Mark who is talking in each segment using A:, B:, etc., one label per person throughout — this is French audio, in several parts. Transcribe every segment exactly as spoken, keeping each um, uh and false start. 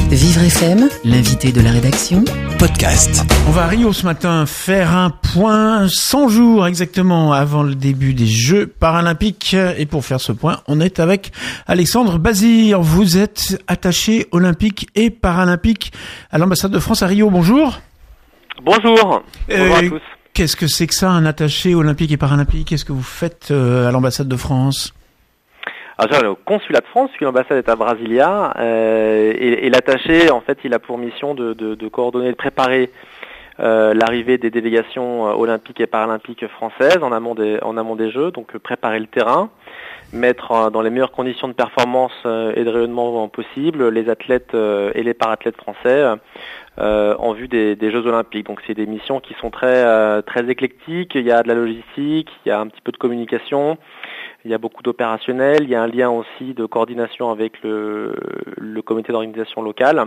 A: Vivre F M, l'invité de la rédaction, podcast.
B: On va à Rio ce matin faire un point cent jours exactement avant le début des Jeux paralympiques. Et pour faire ce point, on est avec Alexandre Bazir. Vous êtes attaché olympique et paralympique à l'ambassade de France à Rio. Bonjour.
C: Bonjour.
B: Euh,
C: Bonjour à tous.
B: Qu'est-ce que c'est que ça, un attaché olympique et paralympique? Qu'est-ce que vous faites euh, à l'ambassade de France?
C: Alors, j'ai au consulat de France, puisque l'ambassade est à Brasilia, euh, et, et l'attaché, en fait, il a pour mission de, de, de coordonner, de préparer euh, l'arrivée des délégations euh, olympiques et paralympiques françaises en amont des, en amont des Jeux, donc euh, préparer le terrain, mettre euh, dans les meilleures conditions de performance euh, et de rayonnement possible les athlètes euh, et les parathlètes français euh, en vue des, des Jeux olympiques. Donc c'est des missions qui sont très, euh, très éclectiques, il y a de la logistique, il y a un petit peu de communication. Il y a beaucoup d'opérationnels, il y a un lien aussi de coordination avec le, le comité d'organisation locale,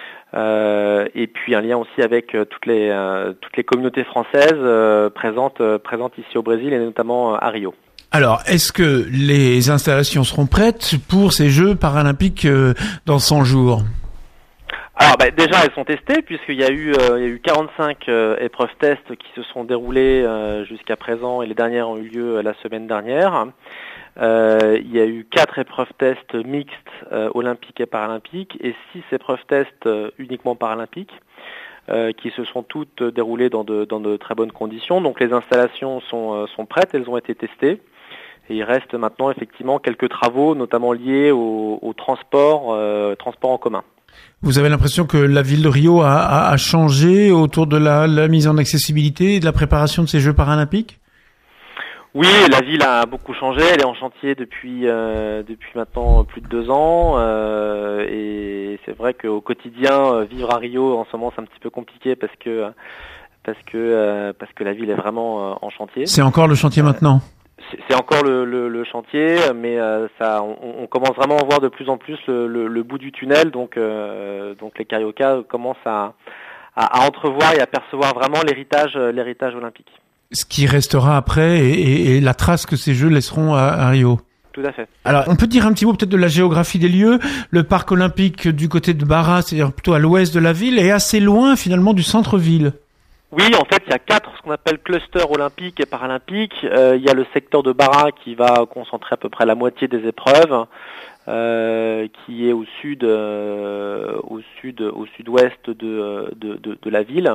C: euh, et puis un lien aussi avec euh, toutes les euh, toutes les communautés françaises euh, présentes euh, présentes ici au Brésil et notamment euh, à Rio.
B: Alors, est-ce que les installations seront prêtes pour ces Jeux paralympiques euh, dans cent jours?
C: Alors bah, déjà elles sont testées puisqu'il y a eu euh, il y a eu quarante-cinq euh, épreuves tests qui se sont déroulées euh, jusqu'à présent et les dernières ont eu lieu euh, la semaine dernière. Euh, il y a eu quatre épreuves tests mixtes euh, olympiques et paralympiques et six épreuves tests euh, uniquement paralympiques euh, qui se sont toutes déroulées dans de dans de très bonnes conditions. Donc les installations sont euh, sont prêtes, elles ont été testées. Et il reste maintenant effectivement quelques travaux, notamment liés au, au transport euh, transport en commun.
B: Vous avez l'impression que la ville de Rio a, a, a changé autour de la, la mise en accessibilité et de la préparation de ces Jeux paralympiques?
C: Oui, la ville a beaucoup changé. Elle est en chantier depuis euh, depuis maintenant plus de deux ans. Euh, et c'est vrai qu'au quotidien, euh, vivre à Rio en ce moment, c'est un petit peu compliqué parce que parce que euh, parce que la ville est vraiment euh, en chantier.
B: C'est encore le chantier euh, maintenant.
C: C'est encore le, le, le chantier, mais euh, ça, on, on commence vraiment à voir de plus en plus le, le, le bout du tunnel. Donc, euh, donc les Cariocas commencent à, à, à entrevoir et à percevoir vraiment l'héritage, l'héritage olympique.
B: Ce qui restera après et, et, et la trace que ces Jeux laisseront à, à Rio.
C: Tout à fait.
B: Alors, on peut dire un petit mot peut-être de la géographie des lieux. Le parc olympique du côté de Barra, c'est-à-dire plutôt à l'ouest de la ville, est assez loin finalement du centre-ville.
C: Oui, en fait, il y a quatre ce qu'on appelle clusters olympiques et paralympiques. Euh, il y a le secteur de Barra qui va concentrer à peu près la moitié des épreuves, euh, qui est au sud, euh, au sud, au sud-ouest de, de, de, de la ville.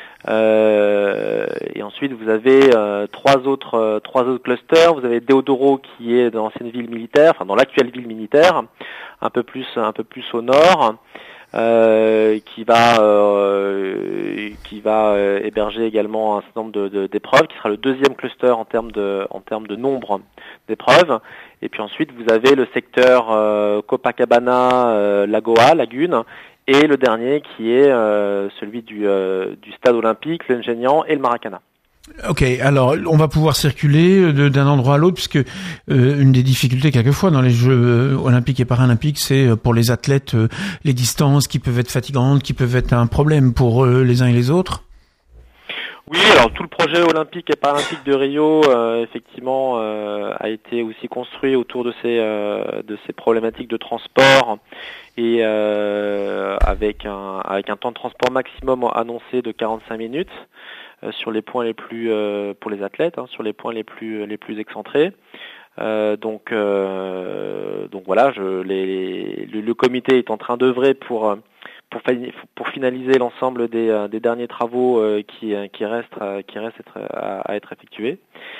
C: Euh, et ensuite, vous avez euh, trois autres, euh, trois autres clusters. Vous avez Deodoro qui est dans l'ancienne ville militaire, enfin dans l'actuelle ville militaire, un peu plus, un peu plus au nord. Euh, qui va euh, qui va euh, héberger également un certain nombre de, de, d'épreuves, qui sera le deuxième cluster en termes de en termes de nombre d'épreuves. Et puis ensuite vous avez le secteur euh, Copacabana, euh, Lagoa, Lagune, et le dernier qui est euh, celui du euh, du stade olympique, l'Engenhão et le Maracana.
B: Ok, alors on va pouvoir circuler de, d'un endroit à l'autre puisque euh, une des difficultés quelquefois dans les Jeux euh, olympiques et paralympiques, c'est euh, pour les athlètes euh, les distances qui peuvent être fatigantes, qui peuvent être un problème pour euh, les uns et les autres.
C: Oui, alors tout le projet olympique et paralympique de Rio, euh, effectivement, euh, a été aussi construit autour de ces euh, de ces problématiques de transport et euh, avec un avec un temps de transport maximum annoncé de quarante-cinq minutes. Sur les points les plus euh, pour les athlètes, hein, sur les points les plus les plus excentrés. Euh, donc euh, donc voilà, je, les, le, le comité est en train d'œuvrer pour pour pour finaliser l'ensemble des, des derniers travaux euh, qui qui restent qui restent être, à, à être effectués.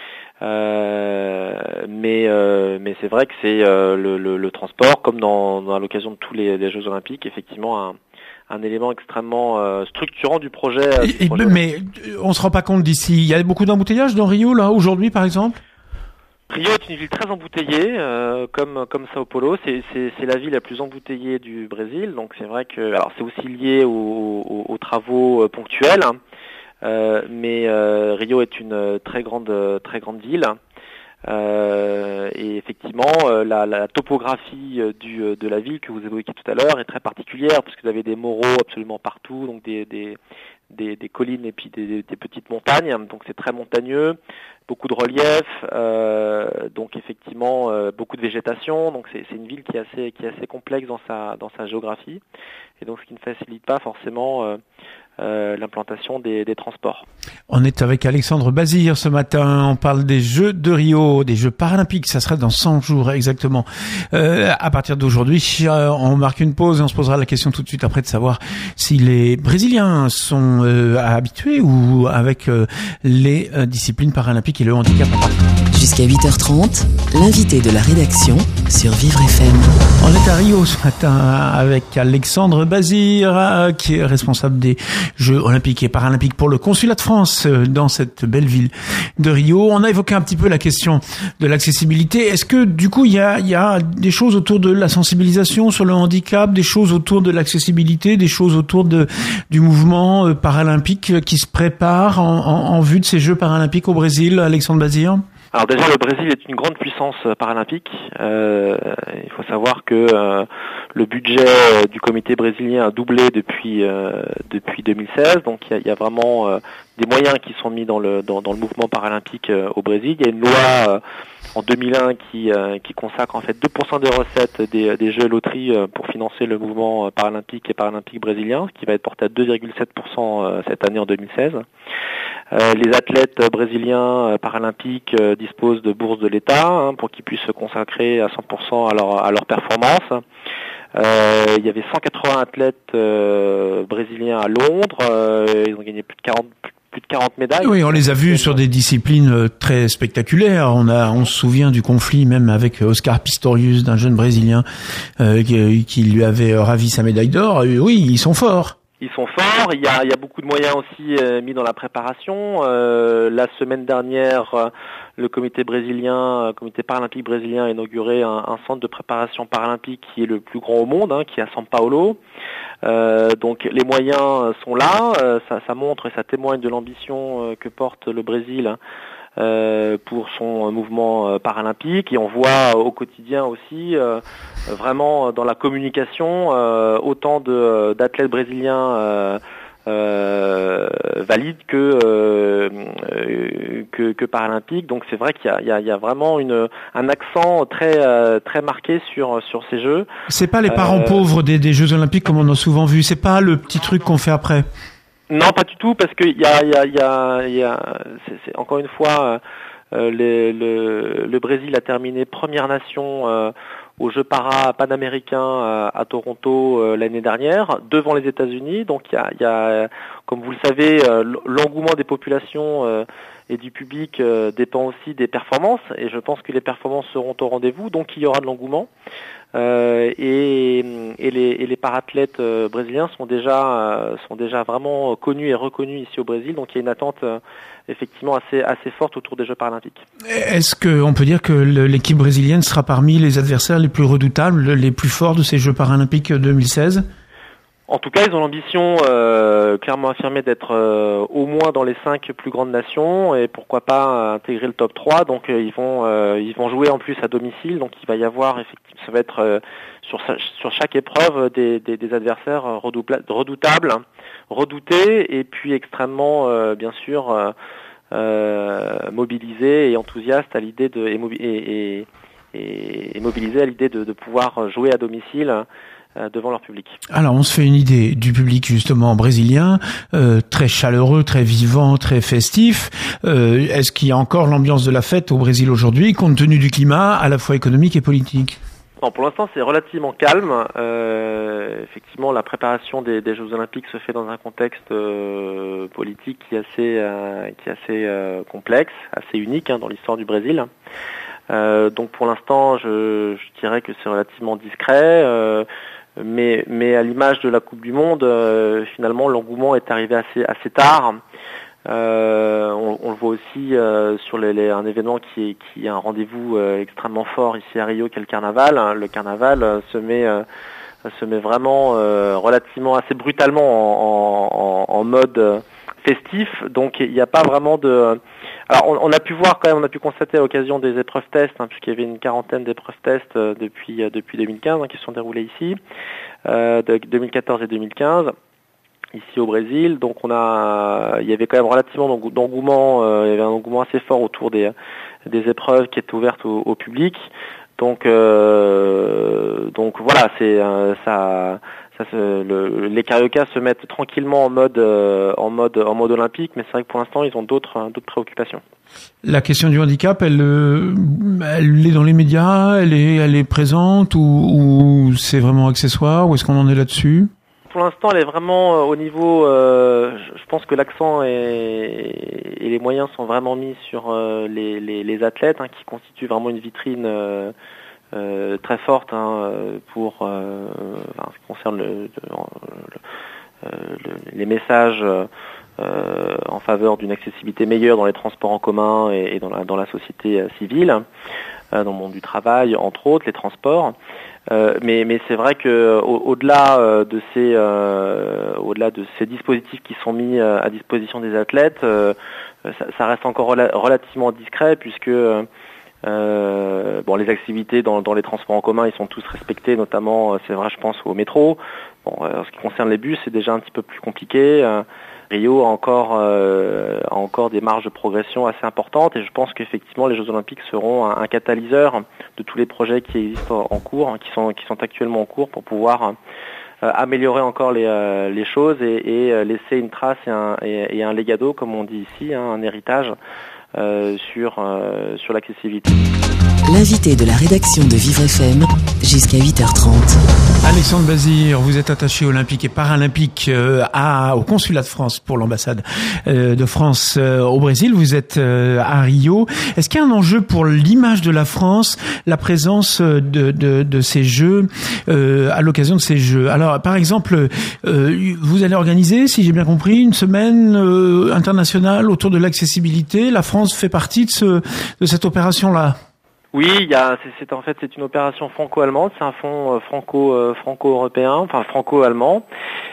C: Euh, mais euh, mais c'est vrai que c'est euh, le, le, le transport, comme dans, dans l'occasion de tous les, les Jeux olympiques, effectivement un un élément extrêmement euh, structurant du projet. Euh, du
B: et,
C: projet
B: mais on se rend pas compte d'ici. Il y a beaucoup d'embouteillages dans Rio là aujourd'hui, par exemple.
C: Rio est une ville très embouteillée, euh, comme comme Sao Paulo. C'est, c'est c'est la ville la plus embouteillée du Brésil. Donc c'est vrai que alors c'est aussi lié aux, aux, aux travaux ponctuels, hein. euh, mais euh, Rio est une très grande très grande ville. Euh, et effectivement, euh, la, la topographie euh, du, euh, de la ville que vous évoquiez tout à l'heure est très particulière, parce que vous avez des moraux absolument partout, donc des, des, des, des collines et puis des, des petites montagnes, donc c'est très montagneux, beaucoup de relief, euh, donc effectivement euh, beaucoup de végétation. Donc c'est, c'est une ville qui est assez qui est assez complexe dans sa dans sa géographie, et donc ce qui ne facilite pas forcément euh, euh, l'implantation des, des transports.
B: On est avec Alexandre Bazir ce matin. On parle des Jeux de Rio, des Jeux paralympiques. Ça sera dans cent jours exactement. Euh, à partir d'aujourd'hui, euh, on marque une pause et on se posera la question tout de suite après de savoir si les Brésiliens sont euh, habitués ou avec euh, les euh, disciplines paralympiques et le handicap.
A: Jusqu'à huit heures trente, l'invité de la rédaction sur Vivre F M.
B: On est à Rio ce matin avec Alexandre Bazir, euh, qui est responsable des Jeux olympiques et paralympiques pour le consulat de France euh, dans cette belle ville de Rio. On a évoqué un petit peu la question de l'accessibilité. Est-ce que du coup il y a, il y a des choses autour de la sensibilisation sur le handicap, des choses autour de l'accessibilité, des choses autour de, du mouvement euh, paralympique qui se prépare en, en, en vue de ces Jeux paralympiques au Brésil, Alexandre Bazir?
C: Alors déjà, le Brésil est une grande puissance paralympique. Euh, il faut savoir que euh, le budget du comité brésilien a doublé depuis euh, depuis deux mille seize. Donc il y a, il y a vraiment euh, des moyens qui sont mis dans le dans, dans le mouvement paralympique euh, au Brésil. Il y a une loi euh, en deux mille un qui euh, qui consacre en fait deux pour cent des recettes des, des jeux et loteries euh, pour financer le mouvement paralympique et paralympique brésilien, ce qui va être porté à deux virgule sept pour cent euh, cette année en deux mille seize. Euh, les athlètes brésiliens euh, paralympiques euh, disposent de bourses de l'État hein, pour qu'ils puissent se consacrer à cent pour cent à leur à leur performance. Euh, il y avait cent quatre-vingts athlètes euh, brésiliens à Londres. Euh, ils ont gagné plus de quarante plus de quarante médailles.
B: Oui, on les a vus sur des disciplines très spectaculaires. On a, on se souvient du conflit même avec Oscar Pistorius, d'un jeune Brésilien euh, qui, qui lui avait ravi sa médaille d'or. Oui, ils sont forts.
C: Ils sont forts. Il y a, il y a beaucoup de moyens aussi euh, mis dans la préparation. Euh, la semaine dernière, euh, le comité brésilien, le comité paralympique brésilien a inauguré un, un centre de préparation paralympique qui est le plus grand au monde, hein, qui est à São Paulo. Euh, donc les moyens sont là. Euh, ça, ça montre et ça témoigne de l'ambition euh, que porte le Brésil. Hein, Euh, pour son mouvement euh, paralympique, et on voit euh, au quotidien aussi euh, vraiment dans la communication euh, autant de, d'athlètes brésiliens euh, euh, valides que, euh, que que paralympiques. Donc c'est vrai qu'il y a, il y a, il y a vraiment une, un accent très euh, très marqué sur sur ces Jeux.
B: C'est pas les parents euh, pauvres des, des Jeux olympiques comme on a souvent vu. C'est pas le petit truc qu'on fait après.
C: Non, pas du tout, parce que il y a, il y a, il y a, il y a c'est, c'est, encore une fois, euh, le, le, le Brésil a terminé première nation euh, aux Jeux para panaméricains euh, à Toronto euh, l'année dernière, devant les États-Unis. Donc il y a, il y a, comme vous le savez, euh, l'engouement des populations euh, et du public euh, dépend aussi des performances, et je pense que les performances seront au rendez-vous, donc il y aura de l'engouement. Euh, et, et les, et les parathlètes euh, brésiliens sont déjà euh, sont déjà vraiment connus et reconnus ici au Brésil, donc il y a une attente euh, effectivement assez assez forte autour des Jeux paralympiques.
B: Est-ce que on peut dire que le, l'équipe brésilienne sera parmi les adversaires les plus redoutables, les plus forts de ces Jeux paralympiques deux mille seize?
C: En tout cas, ils ont l'ambition euh, clairement affirmée d'être euh, au moins dans les cinq plus grandes nations, et pourquoi pas intégrer le top trois. Donc euh, ils vont euh, ils vont jouer en plus à domicile, donc il va y avoir effectivement, ça va être euh, sur sur chaque épreuve des des, des adversaires redoutables, redoutés, et puis extrêmement euh, bien sûr euh, euh, mobilisés et enthousiastes à l'idée de et, et, et, et mobilisés à l'idée de, de pouvoir jouer à domicile devant leur public.
B: Alors on se fait une idée du public justement brésilien, euh, très chaleureux, très vivant, très festif. Euh, est-ce qu'il y a encore l'ambiance de la fête au Brésil aujourd'hui, compte tenu du climat à la fois économique et politique?
C: Non, pour l'instant c'est relativement calme. Euh, effectivement, la préparation des, des Jeux Olympiques se fait dans un contexte euh, politique qui est assez, euh, qui est assez euh, complexe, assez unique hein, dans l'histoire du Brésil. Euh, donc pour l'instant, je, je dirais que c'est relativement discret. Euh, Mais, mais à l'image de la Coupe du Monde, euh, finalement, l'engouement est arrivé assez, assez tard. Euh, on, on le voit aussi euh, sur les, les, un événement qui est, qui est un rendez-vous euh, extrêmement fort ici à Rio, qui est le carnaval. Le carnaval euh, se met, euh, se met vraiment euh, relativement assez brutalement en, en, en mode euh, festif. Donc il n'y a pas vraiment de... Alors on, on a pu voir quand même, on a pu constater à l'occasion des épreuves tests, hein, puisqu'il y avait une quarantaine d'épreuves tests euh, depuis euh, depuis deux mille quinze hein, qui se sont déroulées ici, euh, de deux mille quatorze et deux mille quinze. ici au Brésil. Donc on a, il y avait quand même relativement d'engouement, euh, il y avait un engouement assez fort autour des des épreuves qui étaient ouvertes au, au public. Donc euh, donc voilà, c'est euh, ça. Ça se, le, les Cariocas se mettent tranquillement en mode euh, en mode en mode olympique, mais c'est vrai que pour l'instant ils ont d'autres d'autres préoccupations.
B: La question du handicap, elle, euh, elle est dans les médias, elle est elle est présente ou, ou c'est vraiment accessoire, ou est-ce qu'on en est là-dessus?
C: Pour l'instant, elle est vraiment euh, au niveau. Euh, je pense que l'accent et, et les moyens sont vraiment mis sur euh, les, les, les athlètes, hein, qui constituent vraiment une vitrine euh, euh, très forte, hein, pour euh, enfin, ce qui concerne le, le, le, le, les messages euh, en faveur d'une accessibilité meilleure dans les transports en commun et, et dans la dans la société civile, euh, dans le monde du travail, entre autres, les transports. Euh, mais, mais c'est vrai que au, au-delà euh, de ces euh, au-delà de ces dispositifs qui sont mis euh, à disposition des athlètes, euh, ça, ça reste encore rela- relativement discret, puisque euh, bon, les activités dans, dans les transports en commun, ils sont tous respectés, notamment, c'est vrai, je pense au métro. Bon, en ce qui concerne les bus, c'est déjà un petit peu plus compliqué. Euh, Rio a encore euh, a encore des marges de progression assez importantes, et je pense qu'effectivement les Jeux Olympiques seront un, un catalyseur de tous les projets qui existent en, en cours, qui sont qui sont actuellement en cours, pour pouvoir euh, améliorer encore les euh, les choses et, et laisser une trace et un et, et un legado, comme on dit ici, hein, un héritage euh, sur euh, sur l'accessibilité.
A: L'invité de la rédaction de Vivre F M jusqu'à huit heures trente.
B: Alexandre Bazir, vous êtes attaché olympique et paralympique euh, à, au consulat de France pour l'ambassade euh, de France euh, au Brésil. Vous êtes euh, à Rio. Est-ce qu'il y a un enjeu pour l'image de la France, la présence de, de, de ces Jeux euh, à l'occasion de ces Jeux? Alors, par exemple, euh, vous allez organiser, si j'ai bien compris, une semaine euh, internationale autour de l'accessibilité. La France fait partie de, ce, de cette opération-là.
C: Oui, il y a, c'est, c'est en fait c'est une opération franco-allemande, c'est un fonds euh, franco euh, franco-européen, enfin franco-allemand,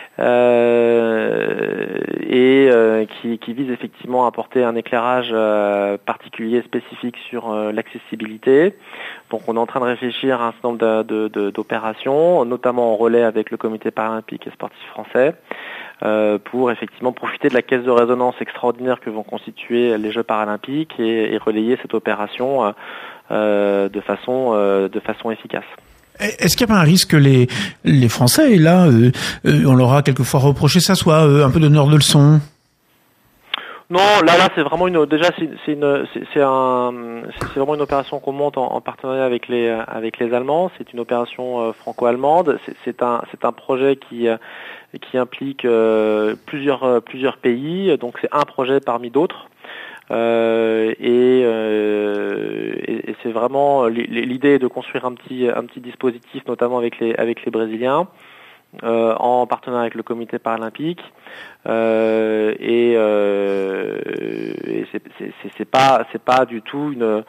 C: euh, et euh, qui, qui vise effectivement à apporter un éclairage euh, particulier, spécifique sur euh, l'accessibilité. Donc on est en train de réfléchir à un certain nombre de, de, de, d'opérations, notamment en relais avec le Comité paralympique et sportif français, euh, pour effectivement profiter de la caisse de résonance extraordinaire que vont constituer les Jeux paralympiques et, et relayer cette opération euh, Euh, de façon euh, de façon efficace.
B: Est-ce qu'il n'y a pas un risque que les les Français, et là euh, euh, on leur a quelquefois reproché ça, soit euh, un peu donneur de leçons?
C: Non, là là c'est vraiment une déjà c'est, c'est une c'est, c'est un c'est, c'est vraiment une opération qu'on monte en, en partenariat avec les avec les Allemands. C'est une opération euh, franco-allemande. C'est, c'est un c'est un projet qui euh, qui implique euh, plusieurs euh, plusieurs pays. Donc c'est un projet parmi d'autres. Euh, et, euh, et, et c'est vraiment l'idée de construire un petit un petit dispositif, notamment avec les avec les Brésiliens, euh, en partenariat avec le Comité paralympique, euh, et, euh, et c'est, c'est, c'est, c'est pas c'est pas du tout une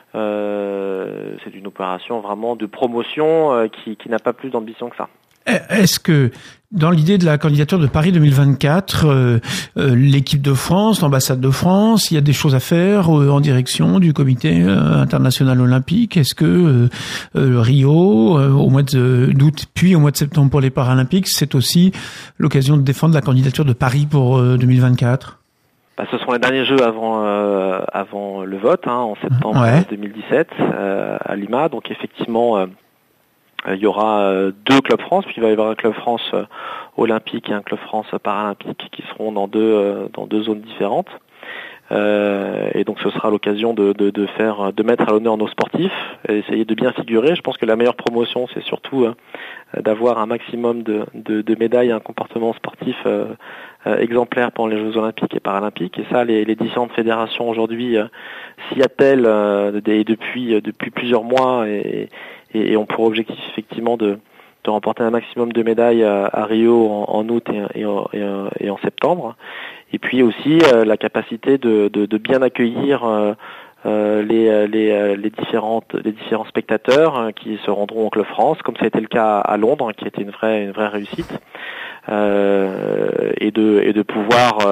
C: euh, c'est une opération vraiment de promotion euh, qui qui n'a pas plus d'ambition que ça.
B: Est-ce que, dans l'idée de la candidature de Paris deux mille vingt-quatre, euh, euh, l'équipe de France, l'ambassade de France, il y a des choses à faire euh, en direction du Comité euh, international olympique? Est-ce que euh, euh, Rio, euh, au mois de, d'août, puis au mois de septembre pour les Paralympiques, c'est aussi l'occasion de défendre la candidature de Paris pour euh, deux mille vingt-quatre?
C: Bah, ce seront les derniers Jeux avant euh, avant le vote, hein, en septembre ouais. deux mille dix-sept euh, à Lima. Donc effectivement, euh, il y aura euh, deux clubs France, puis il va y avoir un club France euh, olympique et un club France paralympique qui seront dans deux euh, dans deux zones différentes. Euh, et donc ce sera l'occasion de, de, de faire de mettre à l'honneur nos sportifs et essayer de bien figurer. Je pense que la meilleure promotion, c'est surtout euh, d'avoir un maximum de, de, de médailles et un comportement sportif euh, euh, exemplaire pendant les Jeux olympiques et paralympiques. Et ça, les, les différentes fédérations aujourd'hui euh, s'y attellent euh, et depuis depuis plusieurs mois et, et, et ont pour objectif effectivement de de remporter un maximum de médailles à, à Rio en, en août et, et, en, et, en, et en septembre. Et puis aussi euh, la capacité de, de, de bien accueillir euh, euh, les, les, les, différentes, les différents spectateurs euh, qui se rendront au Club France, comme ça a été le cas à Londres, qui a été une vraie, une vraie réussite, euh, et, de, et de pouvoir euh,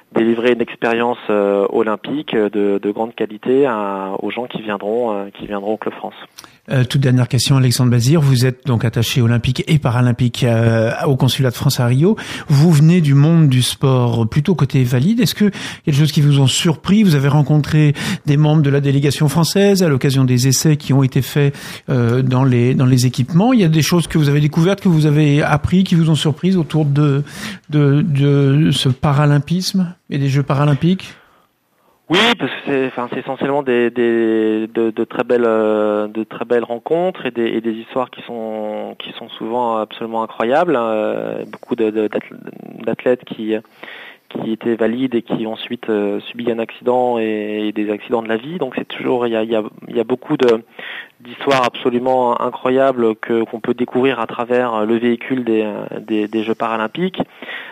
C: délivrer une expérience euh, olympique de, de grande qualité à, aux gens qui viendront, euh, qui viendront au Club France.
B: Euh, toute dernière question, Alexandre Bazir. Vous êtes donc attaché olympique et paralympique euh, au consulat de France à Rio. Vous venez du monde du sport plutôt côté valide. Est-ce que il y a des choses qui vous ont surpris? Vous avez rencontré des membres de la délégation française à l'occasion des essais qui ont été faits euh, dans les dans les équipements. Il y a des choses que vous avez découvertes, que vous avez appris, qui vous ont surprise autour de de, de ce paralympisme et des Jeux paralympiques?
C: Oui, parce que c'est, enfin, c'est essentiellement des, des de, de très belles, de très belles rencontres et des, et des histoires qui sont, qui sont souvent absolument incroyables. Euh, beaucoup de, de, d'athlètes qui, qui étaient valides et qui ensuite euh, subi un accident et, et des accidents de la vie. Donc c'est toujours, il y a, il y a, il y a beaucoup de d'histoires absolument incroyables que qu'on peut découvrir à travers le véhicule des, des, des Jeux paralympiques.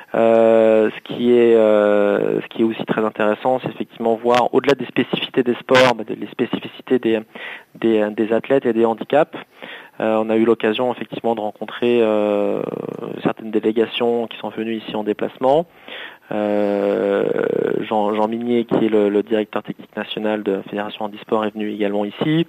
C: Euh, ce qui est euh, ce qui est aussi très intéressant, c'est effectivement voir au-delà des spécificités des sports, bah, les spécificités des, des des athlètes et des handicaps. Euh, on a eu l'occasion effectivement de rencontrer euh, certaines délégations qui sont venues ici en déplacement. Euh, Jean, Jean Minier, qui est le, le directeur technique national de la Fédération Handisport, est venu également ici.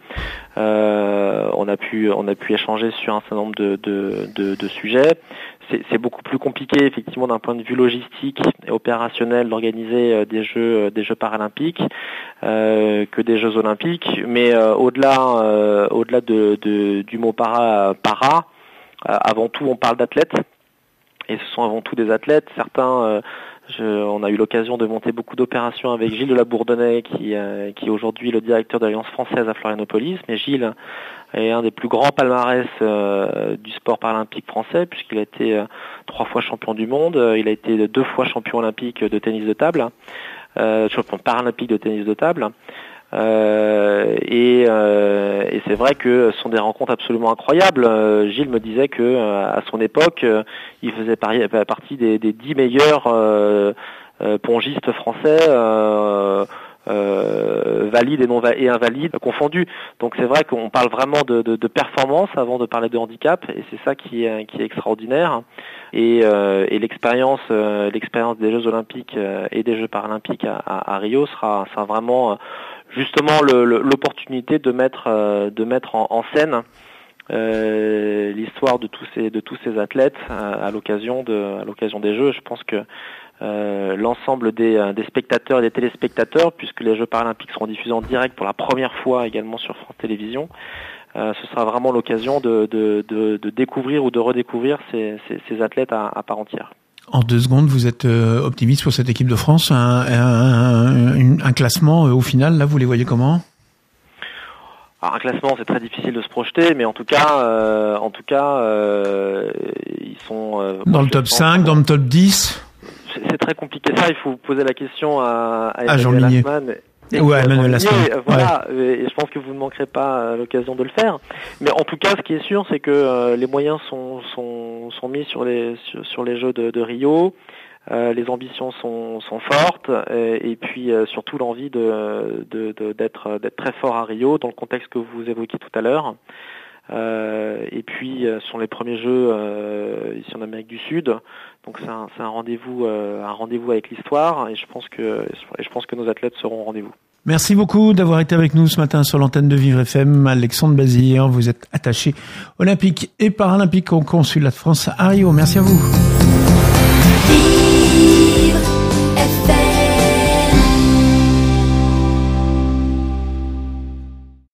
C: Euh, on a pu on a pu échanger sur un certain nombre de de, de, de sujets. C'est, c'est beaucoup plus compliqué effectivement d'un point de vue logistique et opérationnel d'organiser euh, des jeux euh, des jeux paralympiques euh, que des Jeux olympiques. Mais euh, au-delà euh, au-delà de, de du mot para para, euh, avant tout on parle d'athlètes et ce sont avant tout des athlètes. Certains euh, Je, on a eu l'occasion de monter beaucoup d'opérations avec Gilles de la Bourdonnais, qui, euh, qui est aujourd'hui le directeur de l'Alliance française à Florianopolis. Mais Gilles est un des plus grands palmarès euh, du sport paralympique français, puisqu'il a été euh, trois fois champion du monde. Il a été deux fois champion olympique de tennis de table, euh, champion paralympique de tennis de table. Euh, et, euh, et c'est vrai que ce sont des rencontres absolument incroyables. Euh, Gilles me disait que euh, à son époque, euh, il faisait pari- partie des, des dix meilleurs euh, euh, pongistes français, euh, euh, valides et non va- et invalides confondus. Donc c'est vrai qu'on parle vraiment de, de, de performance avant de parler de handicap, et c'est ça qui est, qui est extraordinaire. Et, euh, et l'expérience, euh, l'expérience des Jeux olympiques euh, et des Jeux paralympiques à, à, à Rio sera, sera vraiment euh, justement le, le, l'opportunité de mettre euh, de mettre en, en scène euh, l'histoire de tous ces de tous ces athlètes euh, à l'occasion de à l'occasion des Jeux. Je pense que euh, l'ensemble des des spectateurs et des téléspectateurs, puisque les Jeux paralympiques seront diffusés en direct pour la première fois également sur France Télévisions, euh, ce sera vraiment l'occasion de de, de de découvrir ou de redécouvrir ces ces, ces athlètes à, à part entière.
B: En deux secondes, vous êtes euh, optimiste pour cette équipe de France, un, un, un, un classement euh, au final, là, vous les voyez comment?
C: Alors, un classement, c'est très difficile de se projeter, mais en tout cas, euh, en tout cas, euh, ils sont euh,
B: dans le top cinq, dans le top dix.
C: C'est, c'est très compliqué. Ça, il faut poser la question à, à,
B: à Jean Minier.
C: Et
B: ouais, Emmanuel Lasman.
C: Voilà, ouais. Et je pense que vous ne manquerez pas l'occasion de le faire. Mais en tout cas, ce qui est sûr, c'est que euh, les moyens sont, sont, sont mis sur les, sur, sur les Jeux de, de Rio. Euh, les ambitions sont, sont fortes, et, et puis euh, surtout l'envie de, de, de, d'être, d'être très fort à Rio, dans le contexte que vous évoquiez tout à l'heure. Euh, et puis euh, ce sont les premiers Jeux euh, ici en Amérique du Sud, donc c'est un, c'est un rendez-vous, euh, un rendez-vous avec l'histoire, et je pense que, et je pense que nos athlètes seront au rendez-vous.
B: Merci beaucoup d'avoir été avec nous ce matin sur l'antenne de Vivre F M. Alexandre Bazir, vous êtes attaché olympique et paralympique au consulat de France à Rio. Merci à vous.